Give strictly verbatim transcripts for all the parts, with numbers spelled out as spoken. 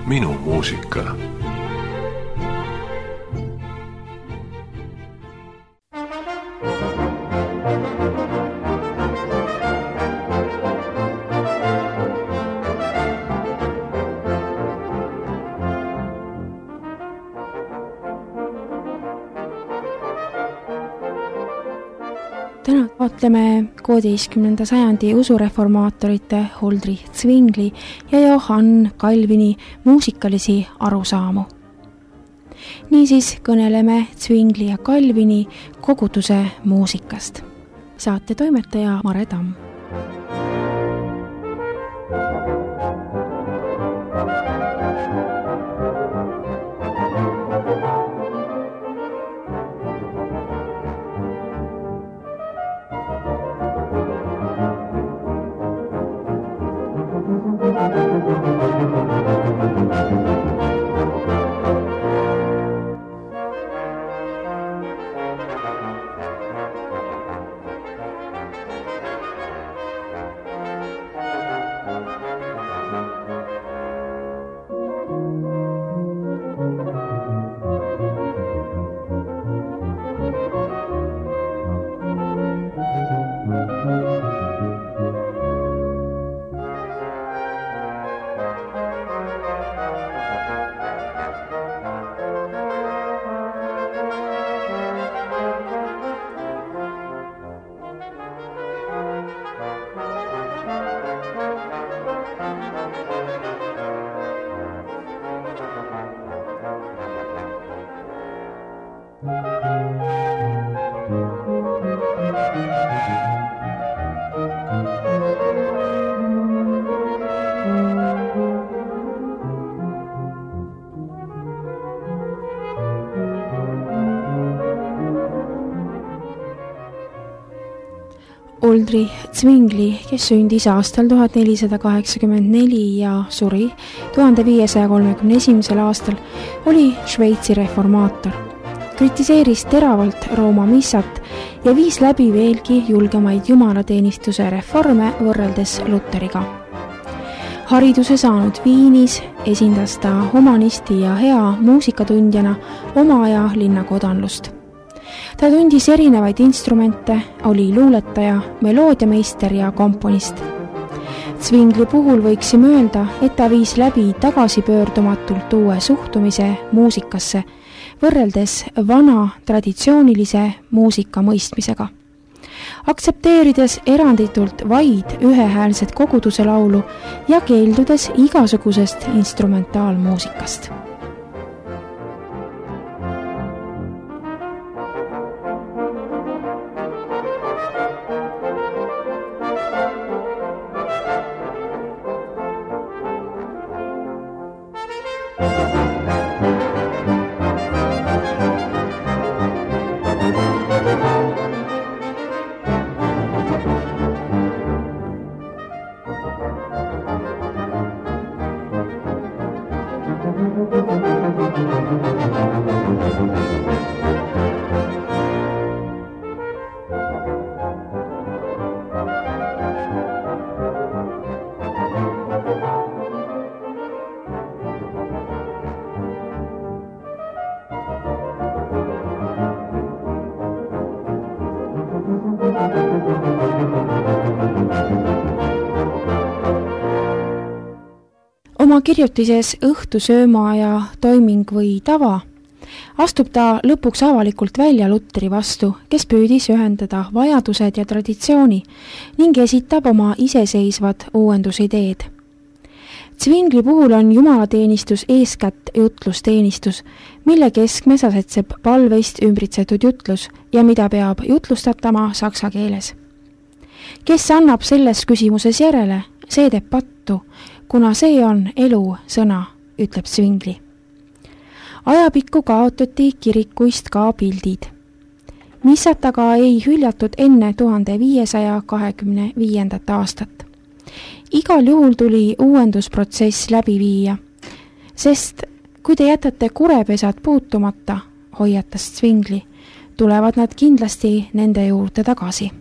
minu muusika. Täna vaatleme kuueteistkümnenda sajandi usureformaatorite Huldrych Zwingli ja Johann Calvini muusikalisi arusaamu. Niisiis kõneleme Zwingli ja Calvini koguduse muusikast. Saate toimetaja Mare Tamm. Huldrych Zwingli, kes sündis aastal tuhat nelisada kaheksakümmend neli ja suri tuhande viiesaja kolmekümne esimesel aastal, oli Šveitsi reformaator. Kritiseeris teravalt Rooma missat ja viis läbi veelgi julgemaid jumalateenistuse reforme võrreldes Luteriga. Hariduse saanud Viinis esindas ta humanisti ja hea muusikatundjana oma aja linnakodanlust. Ta tundis erinevaid instrumente, oli luuletaja, meloodiameister ja komponist. Zwingli puhul võiksime öelda, et ta viis läbi tagasipöördumatult uue suhtumise muusikasse, võrreldes vana traditsioonilise muusika mõistmisega. Aktsepteerides eranditult vaid ühehäälset koguduse laulu ja keeldudes igasugusest instrumentaalmuusikast. Oma kirjutises õhtusöömaaja toiming või tava astub ta lõpuks avalikult välja Luteri vastu, kes püüdis ühendada vajadused ja traditsiooni ning esitab oma iseseisvad uuendusideed. Zwingli puhul on jumalateenistus eeskätt jutlusteenistus, mille keskmes asetseb palveist ümbritsetud jutlus ja mida peab jutlustatama saksa keeles. Kes annab selles küsimuses järele, see teeb pattu, kuna see on elu sõna, ütleb Zwingli. Ajapikku kaotati kirikuist ka pildid. Missat aga ei hüljatud enne tuhande viiesaja kahekümne viiendat aastat. Igal juhul tuli uuendusprotsess läbi viia, sest kui te jätate kurepesad puutumata, hoiatas Zwingli, tulevad nad kindlasti nende juurde tagasi.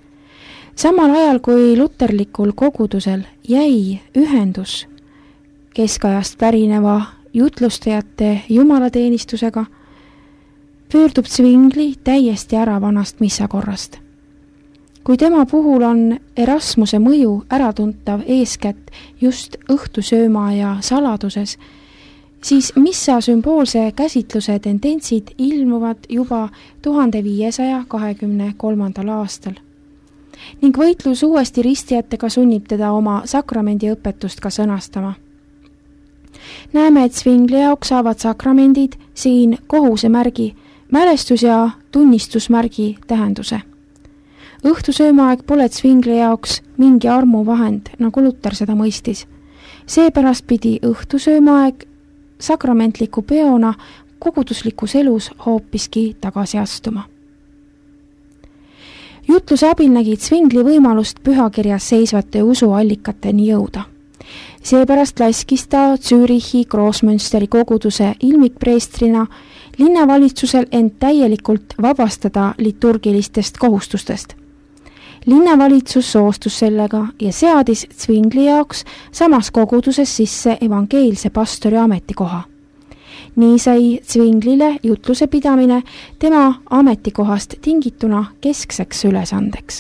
Samal ajal kui luterlikul kogudusel jäi ühendus keskajast pärineva jutlustajate jumalateenistusega, pöördub Zwingli täiesti ära vanast missakorrast. Kui tema puhul on Erasmuse mõju äratuntav eeskätt just õhtusööma ja saladuses, siis missa sümboolse käsitluse tendentsid ilmuvad juba tuhande viiesaja kahekümne kolmandal aastal. Ning võitlus uuesti ristijatega sunnib teda oma sakramendi õpetust ka sõnastama. Näeme, et Zwingli jaoks saavad sakramendid siin kohusemärgi, mälestus- ja tunnistusmärgi tähenduse. Õhtusöömaaeg pole Zwingli jaoks mingi armuvahend, nagu Luter seda mõistis. Seepärast pidi õhtusöömaaeg sakramentliku peona koguduslikus elus hoopiski tagasi astuma. Jutluse abil nägi Zwingli võimalust pühakirjas seisvate usuallikateni jõuda. Seepärast laskis ta Zürichi Großmünsteri koguduse ilmikpreestrina linnavalitsusel end täielikult vabastada liturgilistest kohustustest. Linnavalitsus soostus sellega ja seadis Zwingli jaoks samas koguduses sisse evangeelse pastori ametikoha. Nii sai Zwinglile jutluse pidamine tema ametikohast tingituna keskseks ülesandeks.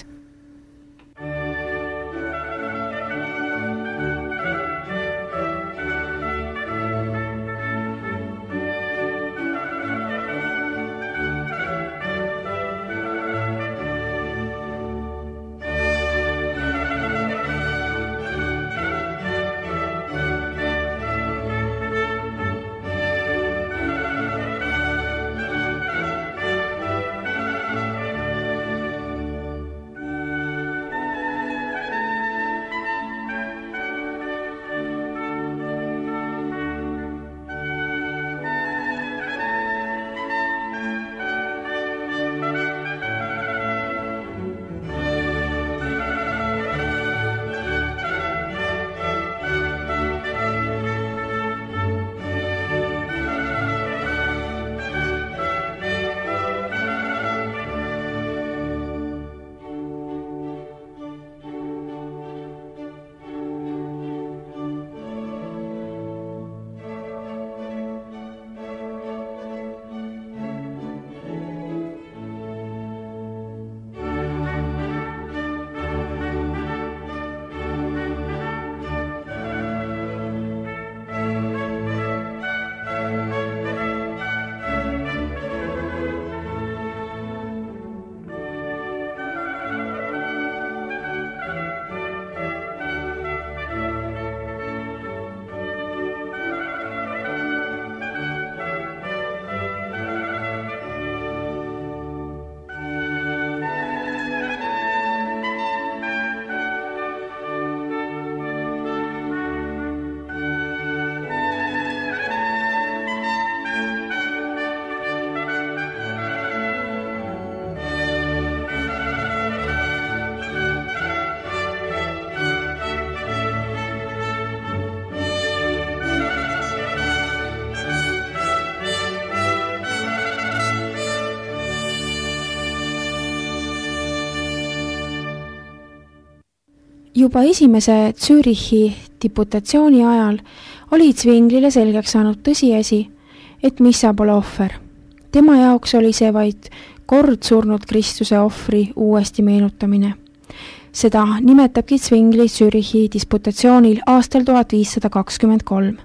Juba esimese Zürichi diputatsiooni ajal oli Zwinglile selgeks saanud tõsiasi, et missa pole ohver. Tema jaoks oli see vaid kord surnud Kristuse ohvri uuesti meenutamine. Seda nimetabki Zwingli Zürichi disputatsioonil aastal tuhat viissada kakskümmend kolm.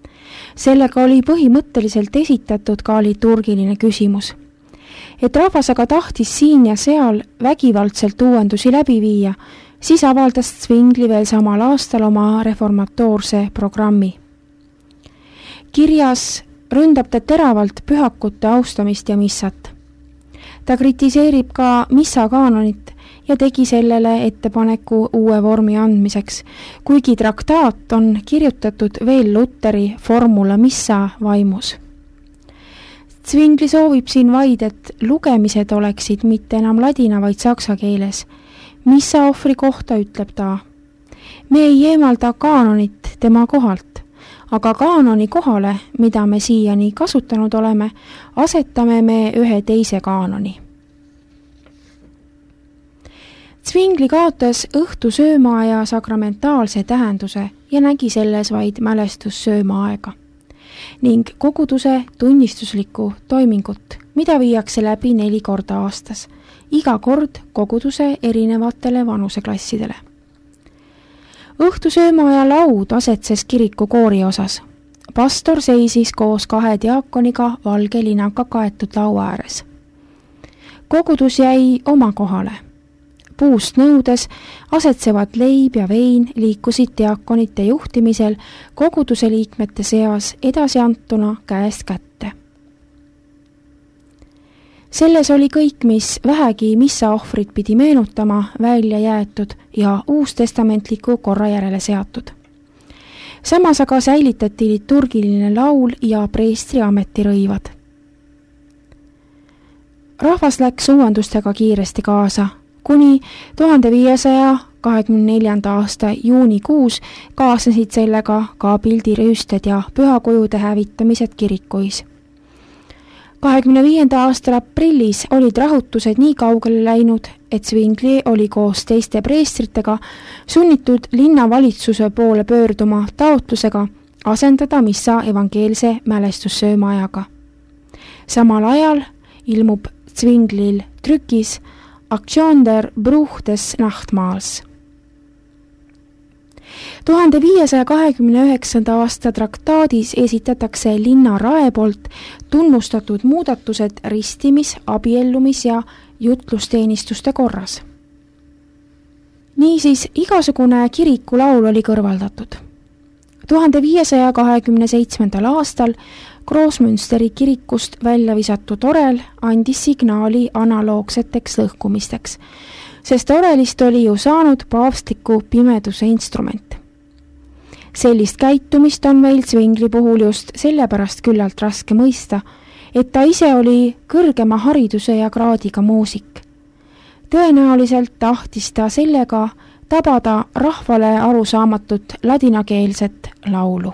Sellega oli põhimõtteliselt esitatud ka liturgiline küsimus. Et rahvas aga tahtis siin ja seal vägivaldselt uuendusi läbi viia, siis avaldas Zwingli veel samal aastal oma reformatoorse programmi. Kirjas ründab ta teravalt pühakute austamist ja missat. Ta kritiseerib ka missa kaanonit ja tegi sellele ettepaneku uue vormi andmiseks, kuigi traktaat on kirjutatud veel Luteri formula missa vaimus. Zwingli soovib siin vaid, et lugemised oleksid mitte enam ladina, vaid saksa keeles. Missa ohvri kohta ütleb ta: me ei eemalda kaanonit tema kohalt, aga kaanoni kohale, mida me siiani kasutanud oleme, asetame me ühe teise kaanoni. Zwingli kaotas õhtusööma ja sakramentaalse tähenduse ja nägi selles vaid mälestussööma aega ning koguduse tunnistuslikku toimingut, mida viiakse läbi neli korda aastas, iga kord koguduse erinevatele vanuseklassidele. Õhtusöömaaja laud asetses kiriku koori osas. Pastor seisis koos kahe diakoniga valge linaga kaetud laua ääres. Kogudus jäi oma kohale. Puust nõudes asetsevad leib ja vein liikusid diakonite juhtimisel koguduse liikmete seas edasiantuna käest kätte. Selles oli kõik, mis vähegi missa ohvrit pidi meenutama, välja jäetud ja uustestamentliku korra järele seatud. Samas aga säilitati liturgiline laul ja preestri ametirõivad. Rahvas läks uuendustega kiiresti kaasa, kuni tuhande viiesaja kahekümne neljanda aasta juunikuus kaasnesid sellega ka pildirüüsted ja pühakujude hävitamised kirikuis. kahekümne viienda aastal aprillis olid rahutused nii kaugele läinud, et Zwingli oli koos teiste preestritega sunnitud linnavalitsuse poole pöörduma taotlusega asendada missa evangeelse mälestussöömaajaga. Samal ajal ilmub Zwinglil trükis Aktion der Bruch des Nachtmahls. tuhande viiesaja kahekümne üheksanda aasta traktaadis esitatakse linna rae poolt tunnustatud muudatused ristimis, abiellumis ja jutlusteenistuste korras. Niisiis igasugune kirikulaul oli kõrvaldatud. tuhande viiesaja kahekümne seitsmendal aastal Großmünsteri kirikust välja visatud orel andis signaali analoogseteks lõhkumisteks, sest orelist oli ju saanud paavstiku pimeduse instrument. Sellist käitumist on meil Zwingli puhul just sellepärast küllalt raske mõista, et ta ise oli kõrgema hariduse ja kraadiga muusik. Tõenäoliselt tahtis ta sellega tabada rahvale arusaamatut ladinakeelset laulu.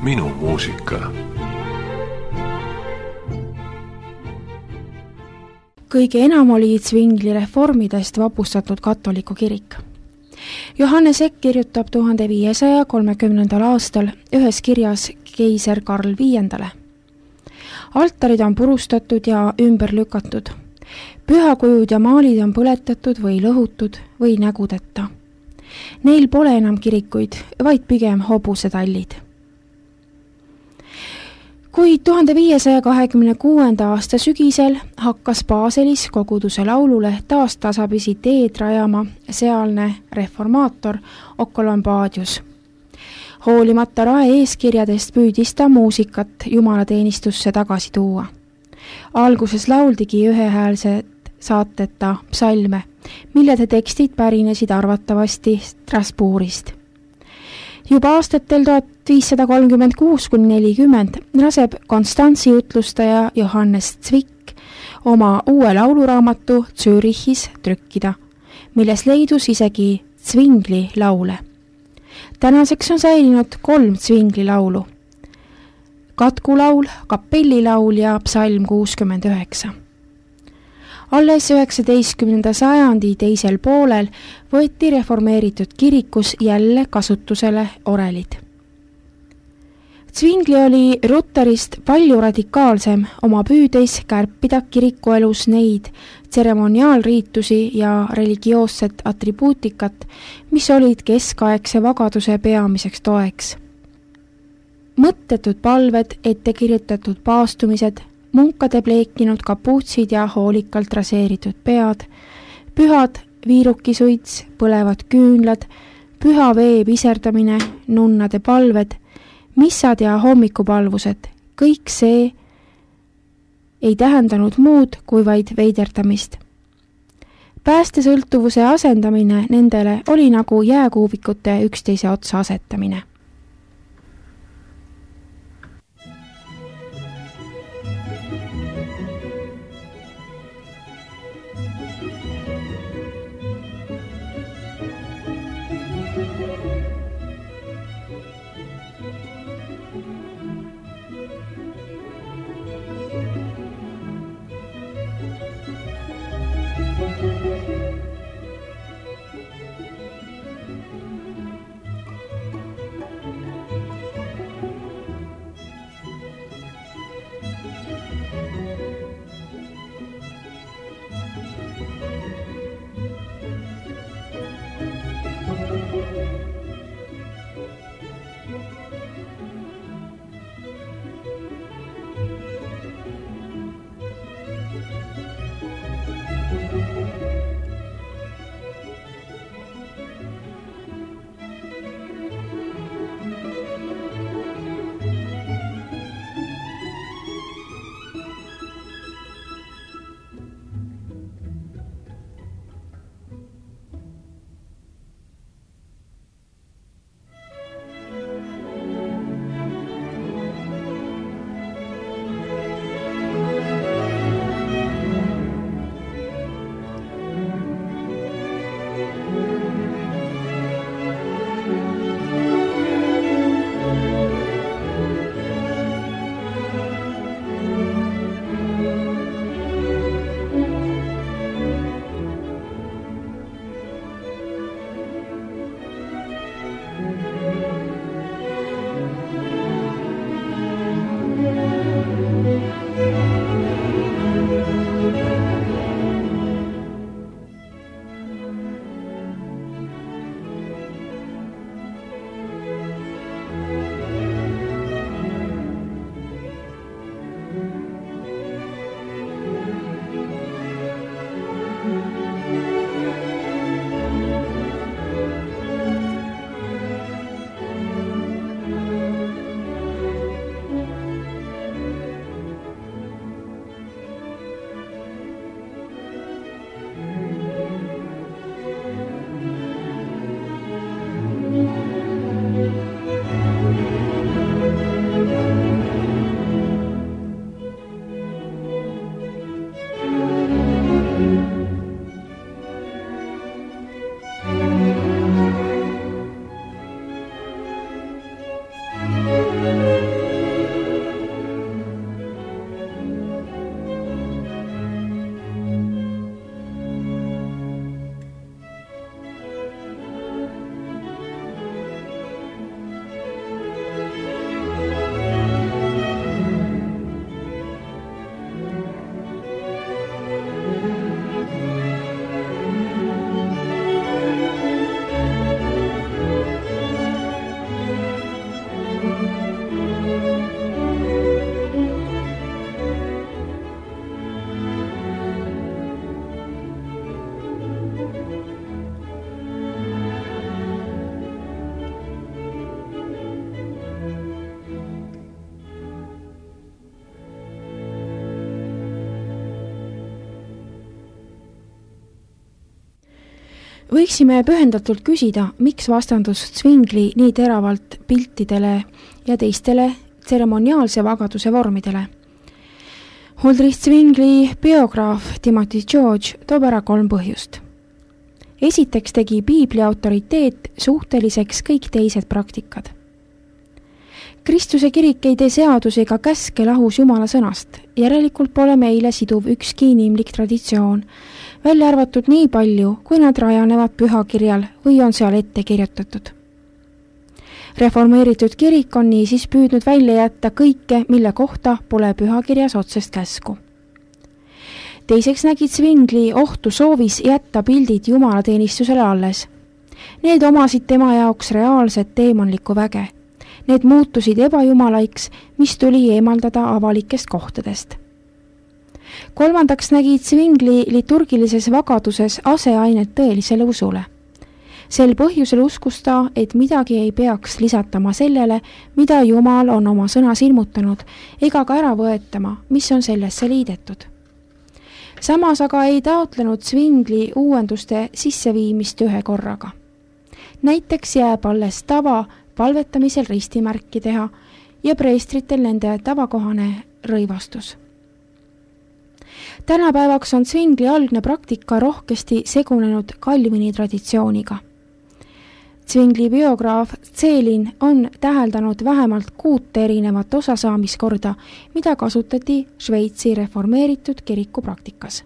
minu muusika. Kõige enam oli Zwingli reformidest vapustatud katoliku kirik. Johannes Ekk kirjutab tuhande viiesaja kolmekümnendal aastal ühes kirjas keiser Karl viiendale. Altarid on purustatud ja ümber lükatud. Pühakujud ja maalid on põletatud või lõhutud või nägudeta. Neil pole enam kirikuid, vaid pigem hobusetallid. Kuid tuhande viiesaja kahekümne kuuenda aasta sügisel hakkas Baselis koguduse laulule taas tasapisi teed rajama sealne reformaator Occolombadius. Hoolimata rae eeskirjadest püüdis ta muusikat jumalateenistusse tagasi tuua. Alguses lauldigi ühehäälset saateta psalme, millede tekstid pärinesid arvatavasti Strasbourgist. Juba aastatel tuhat viissada kolmkümmend kuus kuni nelikümmend laseb Konstantsi jutlustaja Johannes Zwick oma uue lauluraamatu Zürichis trükkida, milles leidus isegi Zwingli laule. Tänaseks on säilinud kolm Zwingli laulu. Katkulaul, kapellilaul ja psalm kuuskümmend üheksa. Alles üheksateistkümnenda sajandi teisel poolel võeti reformeeritud kirikus jälle kasutusele orelid. Zwingli oli Rutterist palju radikaalsem oma püüdeis kärpida kirikuelus neid tseremoniaalriitusi ja religioosset atribuutikat, mis olid keskaegse vagaduse peamiseks toeks. Mõttetud palved, ettekirjutatud paastumised, munkade pleekinud kapuutsid ja hoolikalt raseeritud pead, pühad viirukisuits, põlevad küünlad, püha vee piserdamine, nunnade palved, missad ja hommikupalvused, kõik see ei tähendanud muud kui vaid veiderdamist. Päästesõltuvuse asendamine nendele oli nagu jääkuubikute üksteise otsa asetamine. Võiksime pühendatult küsida, miks vastandus Zwingli nii teravalt piltidele ja teistele tseremoniaalse vagaduse vormidele. Huldrych Zwingli biograaf Timothy George toob ära kolm põhjust. Esiteks tegi piibli autoriteet suhteliseks kõik teised praktikad. Kristuse kirik ei tee seadusi ega käske lahus Jumala sõnast, järelikult pole meile siduv ükski inimlik traditsioon, välja arvatud nii palju, kui nad rajanevad pühakirjal või on seal ette kirjutatud. Reformeeritud kirik on niisiis püüdnud välja jätta kõike, mille kohta pole pühakirjas otsest käsku. Teiseks nägid Zwingli ohtu soovis jätta pildid jumalateenistusele alles. Need omasid tema jaoks reaalset teemonlikku väge. Need muutusid ebajumalaiksi, mis tuli eemaldada avalikest kohtadest. Kolmandaks nägid Zwingli liturgilises vagaduses aseainet tõelisele usule. Sel põhjusel uskus ta, et midagi ei peaks lisatama sellele, mida Jumal on oma sõnas ilmutanud, ega ka ära võetama, mis on sellesse liidetud. Samas aga ei taotlenud Zwingli uuenduste sisseviimist ühe korraga. Näiteks jääb alles tava palvetamisel ristimärki teha ja preestritel nende tavakohane rõivastus. Tänapäevaks on Zwingli algne praktika rohkesti segunenud Calvini traditsiooniga. Zwingli biograaf Zelin on täheldanud vähemalt kuut erinevat osasaamiskorda, mida kasutati Šveitsi reformeeritud kiriku praktikas.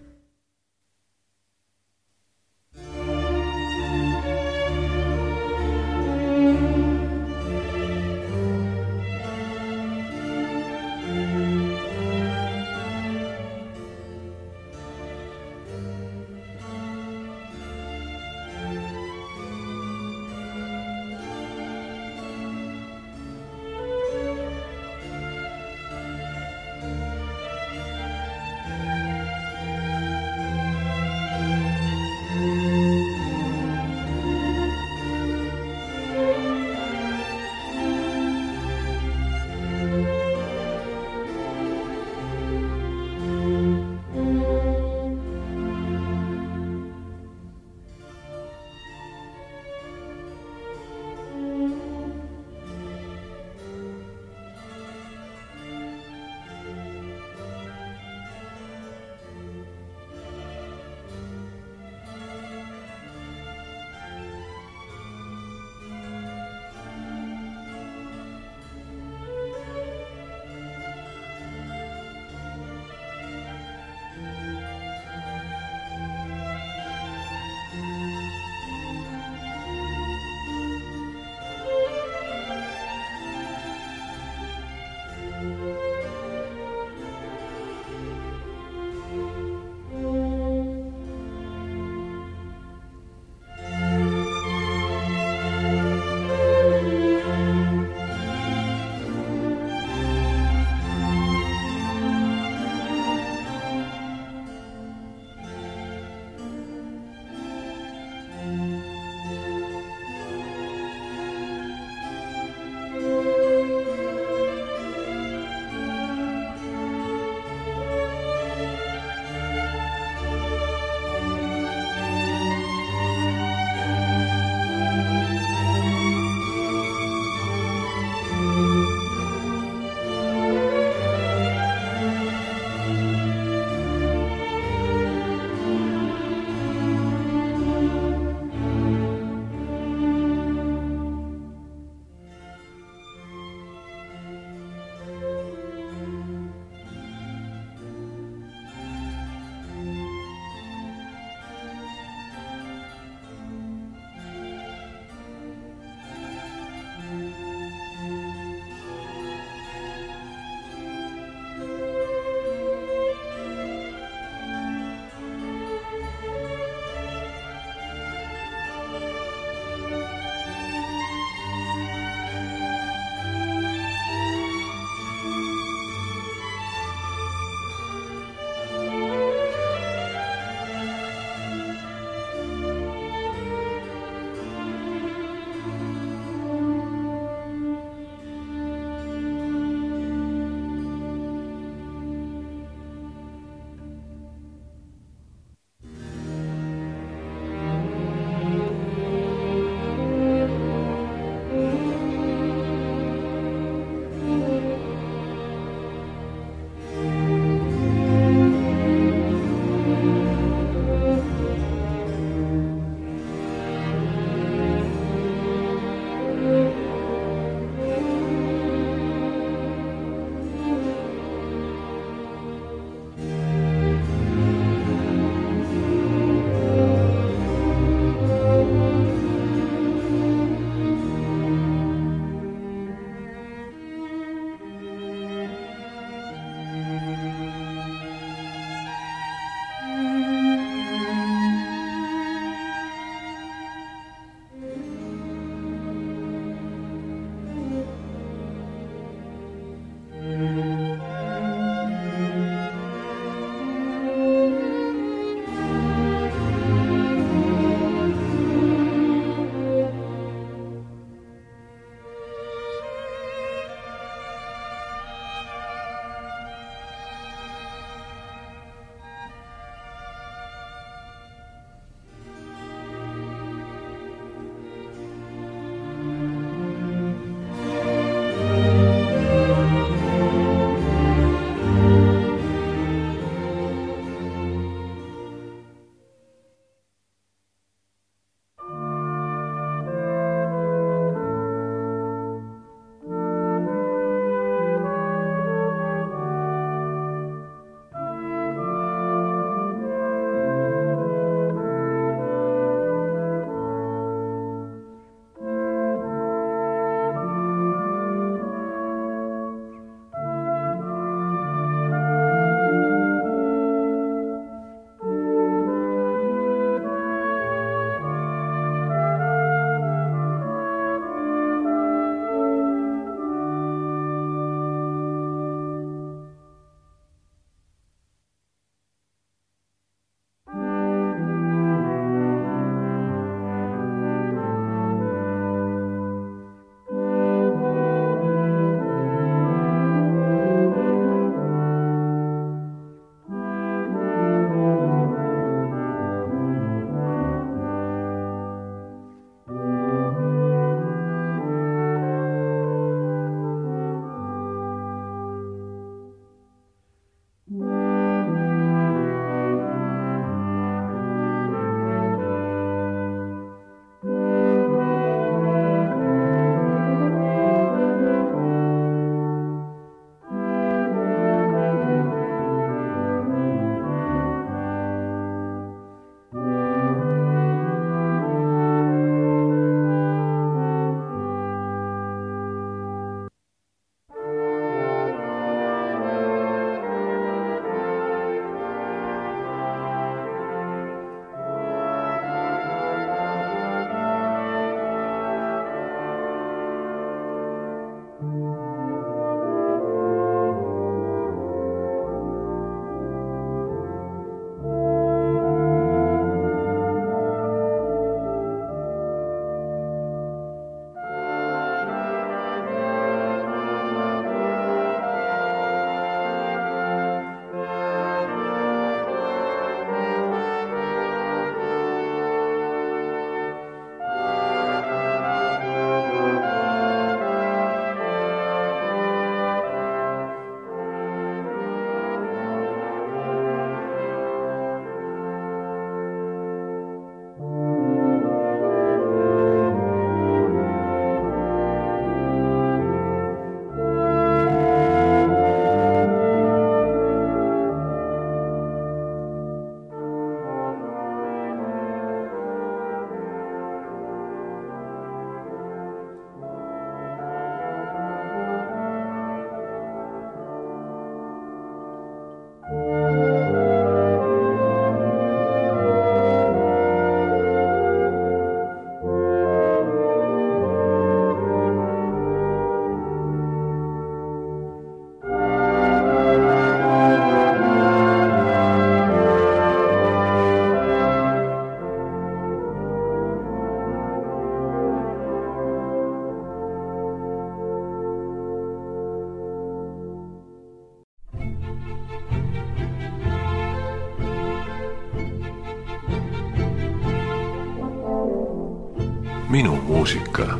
minu muusika.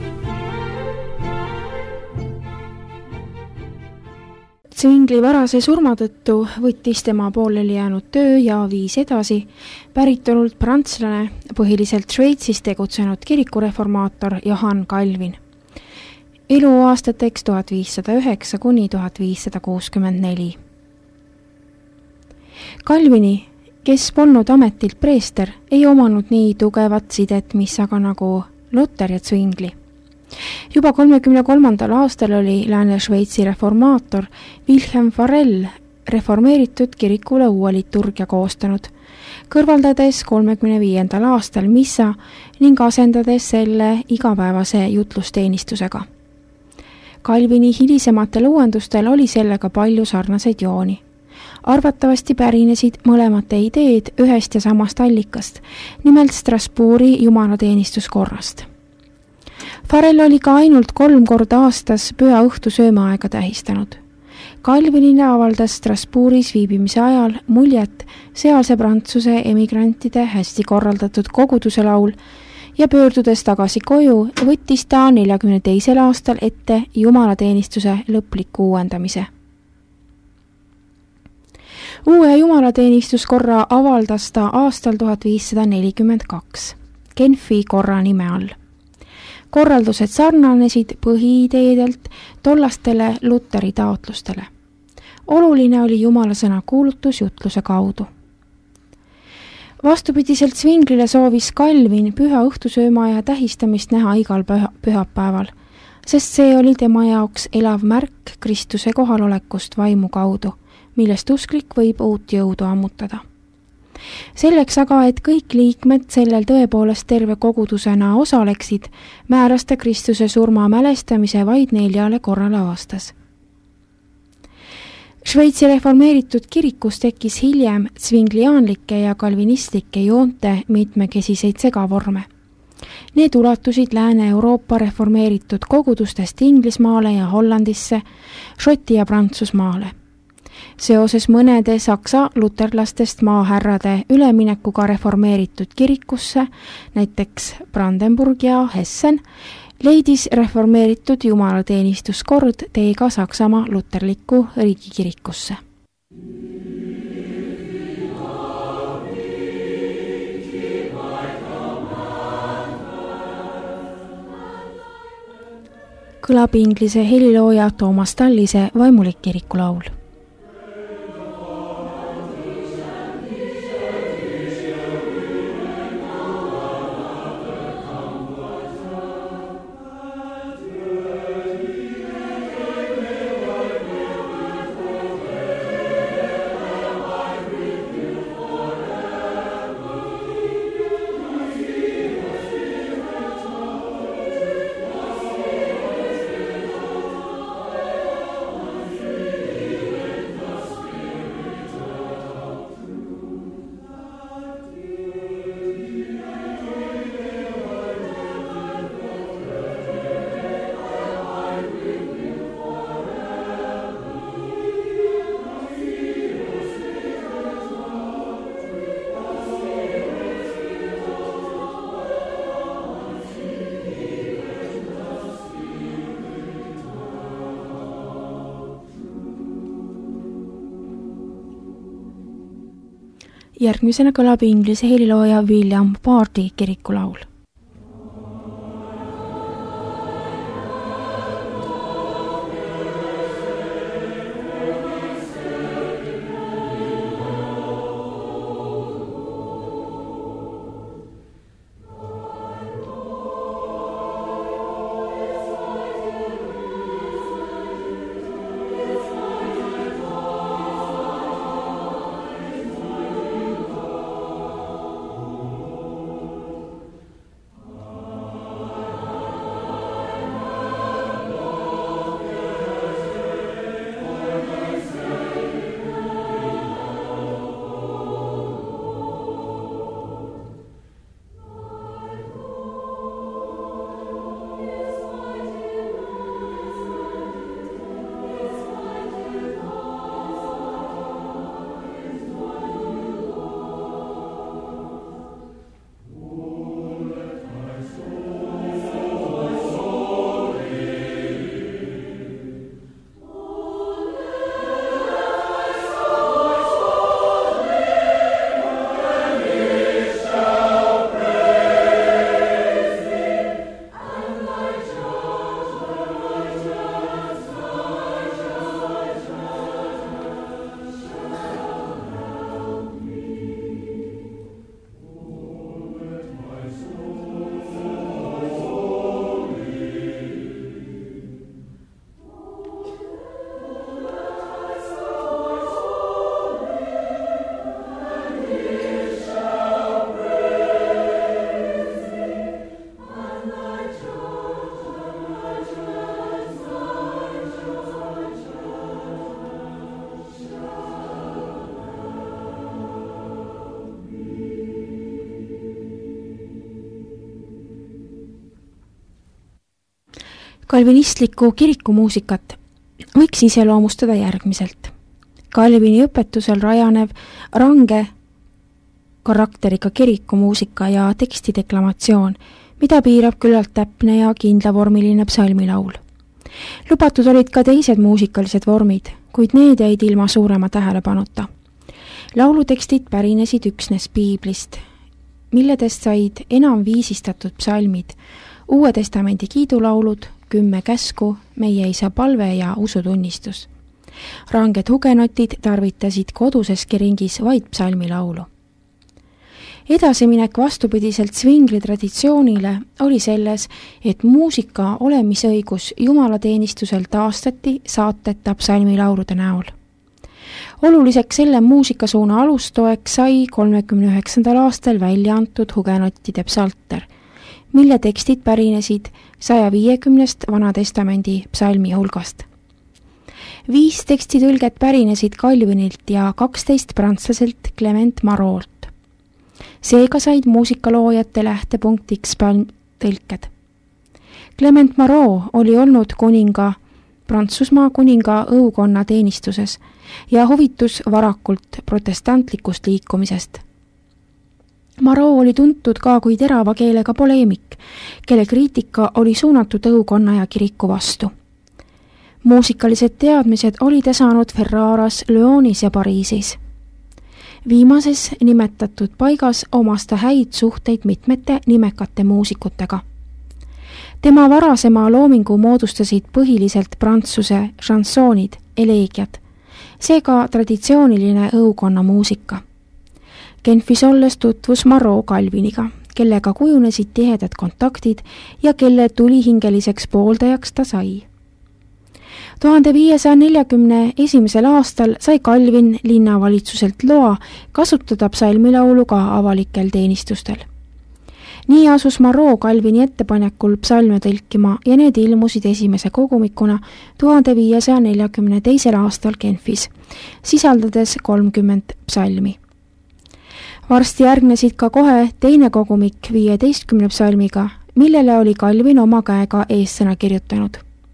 Zwingli varase surma tõttu võttis tema pooleli jäänud töö ja viis edasi päritolult prantslane, põhiliselt Šveitsis tegutsenud kirikureformaator Johann Calvin. Eluaastateks tuhat viissada üheksa kuni tuhat viissada kuuskümmend neli. Calvini, kes polnud ametilt preester, ei omanud nii tugevat sidet, mis aga nagu Luther ja Zwingli. Juba kolmekümne kolmandal aastal oli Lääne-Šveitsi reformaator Wilhelm Farel reformeeritud kirikule uue liturgia koostanud, kõrvaldades kolmekümne viiendal aastal missa ning asendades selle igapäevase jutlusteenistusega. Calvini hilisematel uuendustel oli sellega palju sarnaseid jooni. Arvatavasti pärinesid mõlemate ideed ühest ja samast allikast, nimelt Strasbourgi jumalateenistuskorrast. Farel oli ka ainult kolm korda aastas püha õhtu söömaaega tähistanud. Calvinile avaldas Strasbourgis viibimise ajal muljet sealse Prantsuse emigrantide hästi korraldatud koguduse laul ja pöördudes tagasi koju, võttis ta neljakümne teisel aastal ette jumalateenistuse lõpliku uuendamise. Uue jumalateenistuskorra avaldas ta aastal tuhat viissada nelikümmend kaks, Genfi korra nime all. Korraldused sarnanesid põhiideedelt tollastele Luteri taotlustele. Oluline oli Jumala sõna kuulutus jutluse kaudu. Vastupidiselt Zwinglile soovis Calvin püha õhtusöömaaja tähistamist näha igal püha, pühapäeval, sest see oli tema jaoks elav märk Kristuse kohalolekust vaimu kaudu, millest usklik võib uut jõudu ammutada. Selleks aga, et kõik liikmed sellel tõepoolest terve kogudusena osaleksid, määras ta Kristuse surma mälestamise vaid neljale korrale aastas. Šveitsi reformeeritud kirikus tekkis hiljem zwingliaanlike ja kalvinistlike joonte mitmekesiseid segavorme. Need ulatusid Lääne-Euroopa reformeeritud kogudustest Inglismaale ja Hollandisse, Šoti ja Prantsusmaale. Seoses mõnede saksa luterlastest maahärrade üleminekuga reformeeritud kirikusse, näiteks Brandenburg ja Hessen, leidis reformeeritud jumalateenistuskord tee ka Saksamaa luterliku riigikirikusse. Kõlab inglise helilooja Thomas Tallise vaimulik kirikulaul. Järgmisena kõlab inglise helilooja William Bardi kirikulaul. Kalvinistlikku kirikumuusikat võiks iseloomustada järgmiselt. Kalvini õpetusel rajanev range karakteriga kirikumuusika ja tekstideklamatsioon, mida piirab küllalt täpne ja kindlavormiline psalmilaul. Lubatud olid ka teised muusikalised vormid, kuid need jäid ilma suurema tähelepanuta. Laulutekstid pärinesid üksnes piiblist, milledest said enam viisistatud psalmid, Uue Testamendi kiidulaulud, kümme käsku, meie isa palve ja usutunnistus. Ranged hugenotid tarvitasid koduseski ringis vaid psalmilaulu. Edasiminek vastupidiselt svingli traditsioonile oli selles, et muusika olemisõigus jumalateenistusel taastati saateta psalmilaulude näol. Oluliseks selle muusikasuuna alustoeks sai kolmekümne üheksandal aastal välja antud hugenottide psalter, mille tekstid pärinesid saja viiekümnest Vana Testamendi psalmi hulgast. Viis tekstitõlget pärinesid Calvinilt ja kaksteist prantslaselt Clement Marot. Seega said muusikaloojate lähtepunktiks psalmtõlked. Clement Marot oli olnud kuninga, Prantsusmaa kuninga õukonna teenistuses ja huvitus varakult protestantlikust liikumisest. Marot oli tuntud ka kui terava keelega poleemik, kelle kriitika oli suunatud õukonna ja kiriku vastu. Muusikalised teadmised oli ta saanud Ferraras, Lyonis ja Pariisis. Viimases nimetatud paigas omas ta häid suhteid mitmete nimekate muusikutega. Tema varasema loomingu moodustasid põhiliselt prantsuse šansoonid, eleegiad, seega traditsiooniline õukonna muusika. Genfis olles tutvus Marot Calviniga, kellega kujunesid tihedad kontaktid ja kelle tulihingeliseks pooldajaks ta sai. tuhande viiesaja neljakümne esimesel aastal sai Calvin linnavalitsuselt loa kasutada psalmilaulu ka avalikel teenistustel. Nii asus Marot Calvini ettepanekul psalme tõlkima ja need ilmusid esimese kogumikuna tuhande viiesaja neljakümne teisel aastal Genfis, sisaldades kolmkümmend psalmi. Varsti järgnesid ka kohe teine kogumik viieteistkümne psalmiga, millele oli Calvin oma käega eessõna kirjutanud.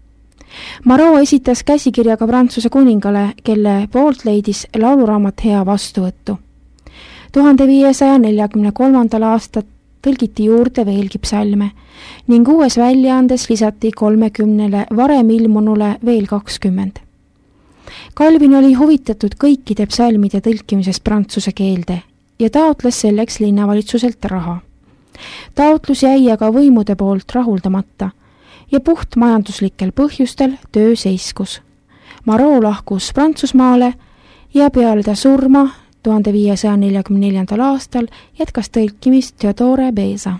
Marot esitas käsikirjaga Prantsuse kuningale, kelle poolt leidis lauluraamat hea vastuvõttu. tuhande viiesaja neljakümne kolmandal aastal tõlgiti juurde veelgi psalme ning uues väljaandes lisati kolmekümnele varem ilmunule veel kakskümmend. Calvin oli huvitatud kõikide psalmide tõlkimisest prantsuse keelde ja taotles selleks linnavalitsuselt raha. Taotlus jäi aga võimude poolt rahuldamata ja puht majanduslikel põhjustel töö seiskus. Marot lahkus Prantsusmaale ja peale ta surma tuhande viiesaja neljakümne neljandal aastal jätkas tõlkimist Theodore Beza.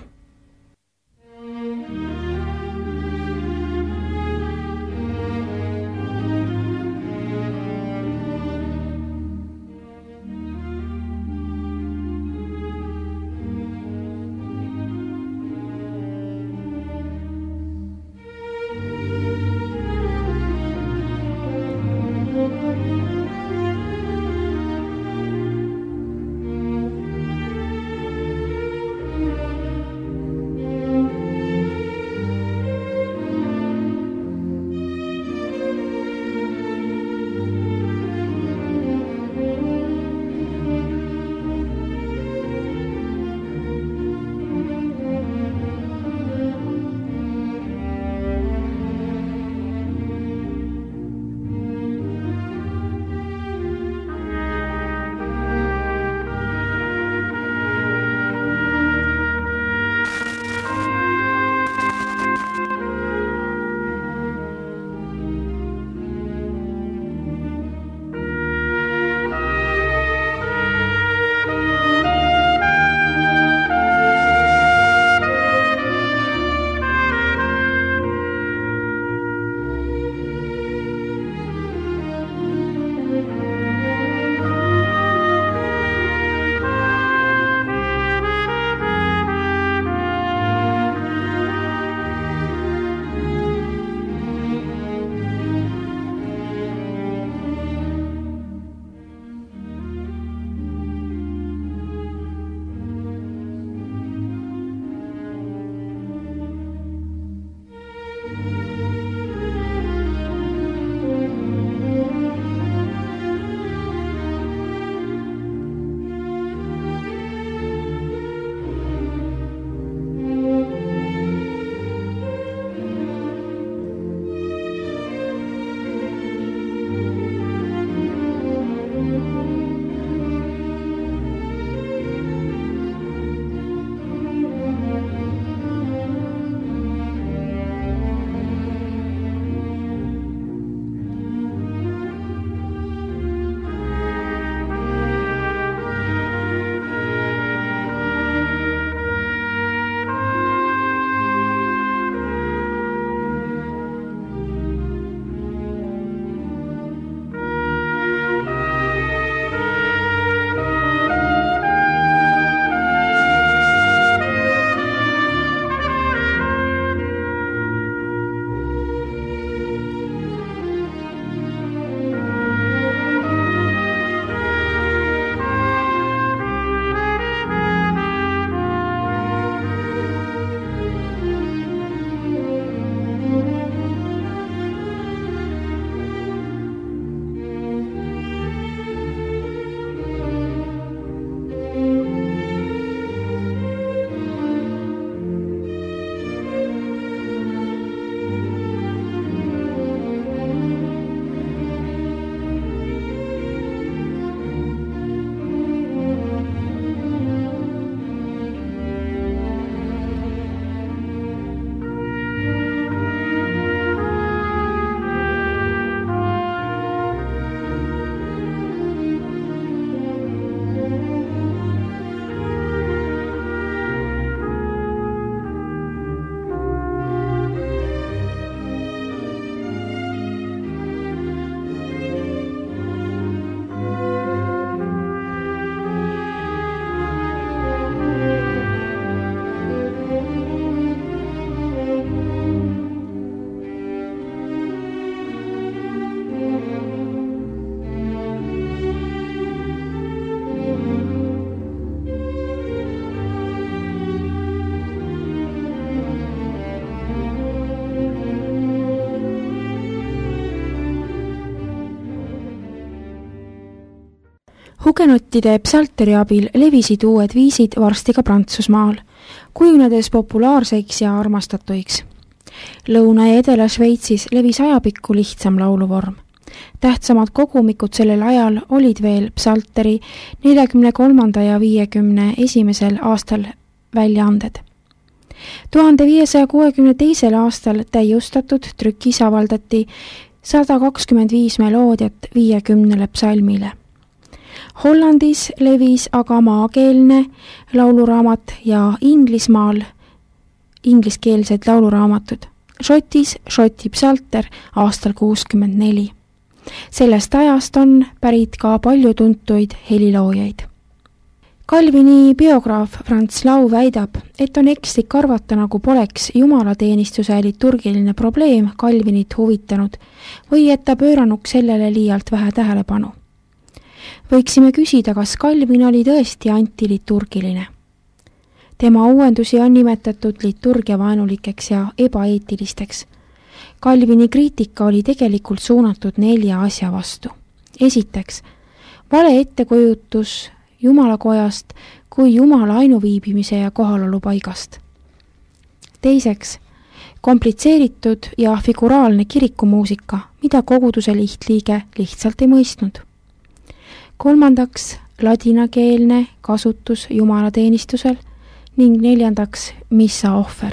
Hugenottide psalteri abil levisid uued viisid varsti ka Prantsusmaal, kujunedes populaarseks ja armastatuiks. Lõuna- ja Edela-Šveitsis levis ajapikku lihtsam lauluvorm. Tähtsamad kogumikud sellel ajal olid veel psalteri neljakümne kolmanda ja viiekümne esimesel aastal väljaanded. tuhande viiesaja kuuekümne teisel aastal täiustatud trükis avaldati sada kakskümmend viis meloodiat viiekümnele psalmile. Hollandis levis aga maakeelne lauluraamat ja Inglismaal ingliskeelsed lauluraamatud. Šotis Šoti psalter aastal kuuskümmend neli. Sellest ajast on pärit ka palju tuntuid heliloojaid. Calvini biograaf Franz Lau väidab, et on ekslik arvata, nagu poleks jumalateenistuse liturgiline probleem Calvinit huvitanud või et ta pööranuks sellele liialt vähe tähelepanu. Võiksime küsida, kas Calvin oli tõesti antiliturgiline. Tema uuendusi on nimetatud liturgiavaenulikeks ja ebaeetilisteks. Calvini kriitika oli tegelikult suunatud nelja asja vastu. Esiteks, vale ettekujutus Jumalakojast kui Jumala ainuviibimise ja kohalolu paigast. Teiseks, komplitseeritud ja figuraalne kirikumuusika, mida koguduse lihtliige lihtsalt ei mõistnud. Kolmandaks, ladinakeelne kasutus jumalateenistusel ning neljandaks, missa ohver.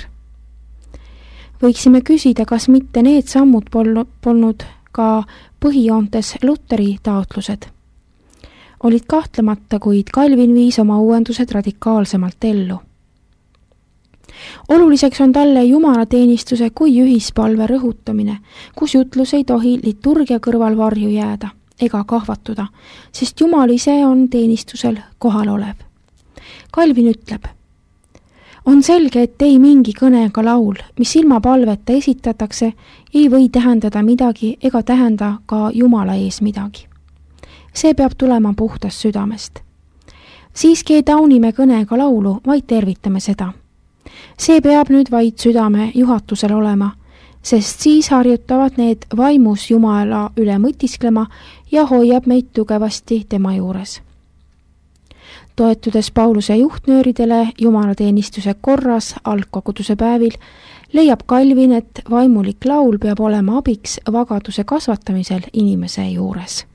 Võiksime küsida, kas mitte need sammud polnud ka põhijoontes Luteri taotlused. Olid kahtlemata, kuid Calvin viis oma uuendused radikaalsemalt ellu. Oluliseks on talle jumalateenistuse kui ühispalve rõhutamine, kus jutlus ei tohi liturgia kõrval varju jääda ega kahvatuda, sest Jumal ise on teenistusel kohal olev. Calvin ütleb, on selge, et ei mingi kõne ega laul, mis ilma palveta esitatakse, ei või tähendada midagi ega tähenda ka Jumala ees midagi. See peab tulema puhtast südamest. Siiski ei tauni me kõne ega laulu, vaid tervitame seda. See peab nüüd vaid südame juhatusel olema, sest siis harjutavad need vaimus Jumala üle mõtisklema ja hoiab meid tugevasti tema juures. Toetudes Pauluse juhtnööridele jumalateenistuse korras algkoguduse päevil, leiab Calvin, et vaimulik laul peab olema abiks vagaduse kasvatamisel inimese juures.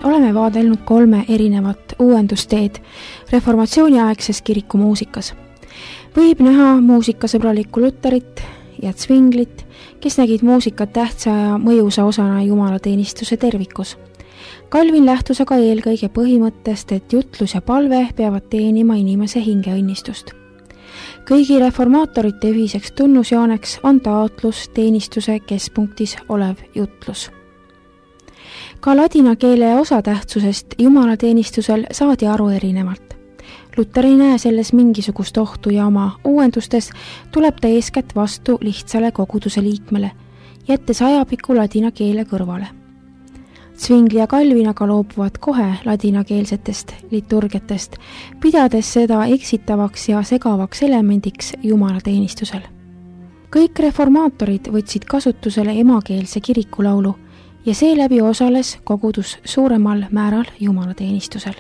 oleme vaadelnud kolme erinevat uuendusteed reformatsiooniaegses kirikumuusikas. Võib näha muusikasõbralikku Luterit ja Zwinglit, kes nägid muusikat tähtsa ja mõjusa osana jumalateenistuse tervikus. Calvin lähtus aga eelkõige põhimõttest, et jutlus ja palve peavad teenima inimese hingeõnnistust. Kõigi reformaatorite ühiseks tunnusjooneks on taotlus teenistuse keskpunktis olev jutlus. Ka ladina keele osatähtsusest jumalateenistusel saadi aru erinevalt. Luter ei näe selles mingisugust ohtu ja oma uuendustes tuleb ta eeskätt vastu lihtsale koguduse liikmele, jättes ajapiku ladina keele kõrvale. Zwingli ja Calvin aga loobuvad kohe ladinakeelsetest liturgiatest, pidades seda eksitavaks ja segavaks elemendiks jumalateenistusel. Kõik reformaatorid võtsid kasutusele emakeelse kirikulaulu ja seeläbi osales kogudus suuremal määral jumalateenistusel.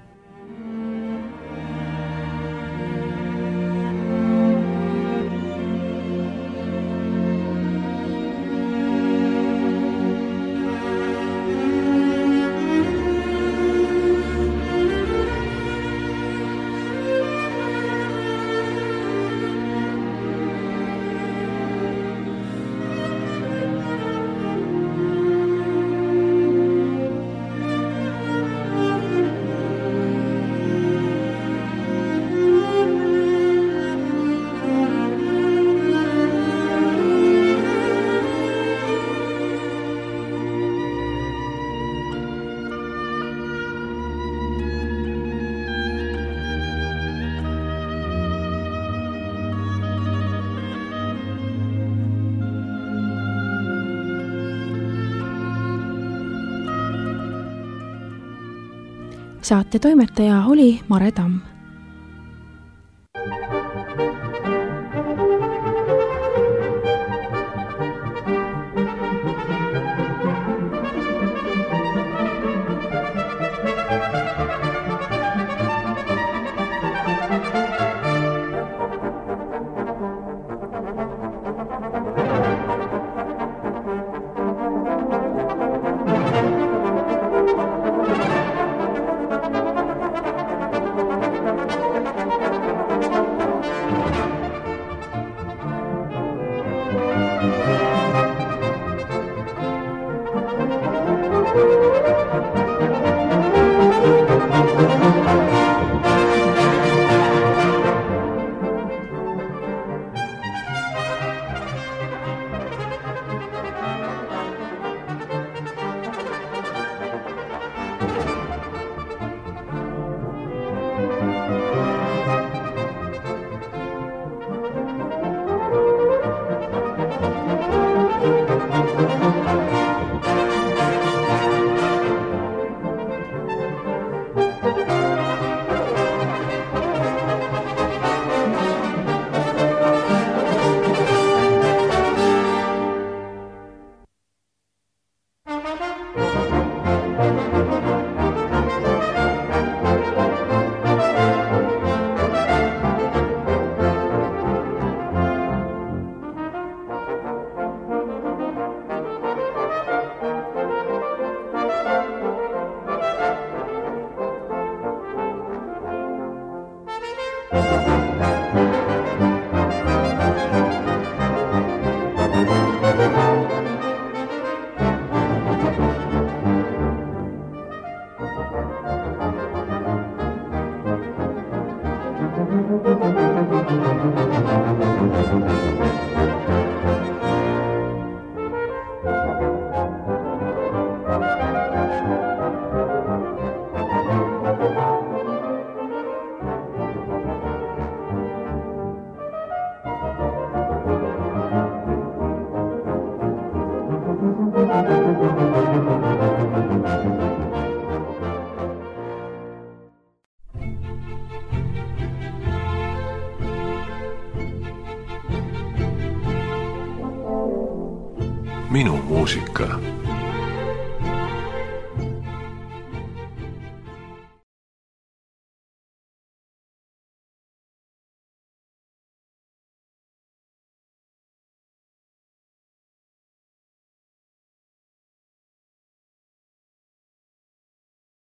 Saate toimetaja oli Mare Tamm. Minu muusika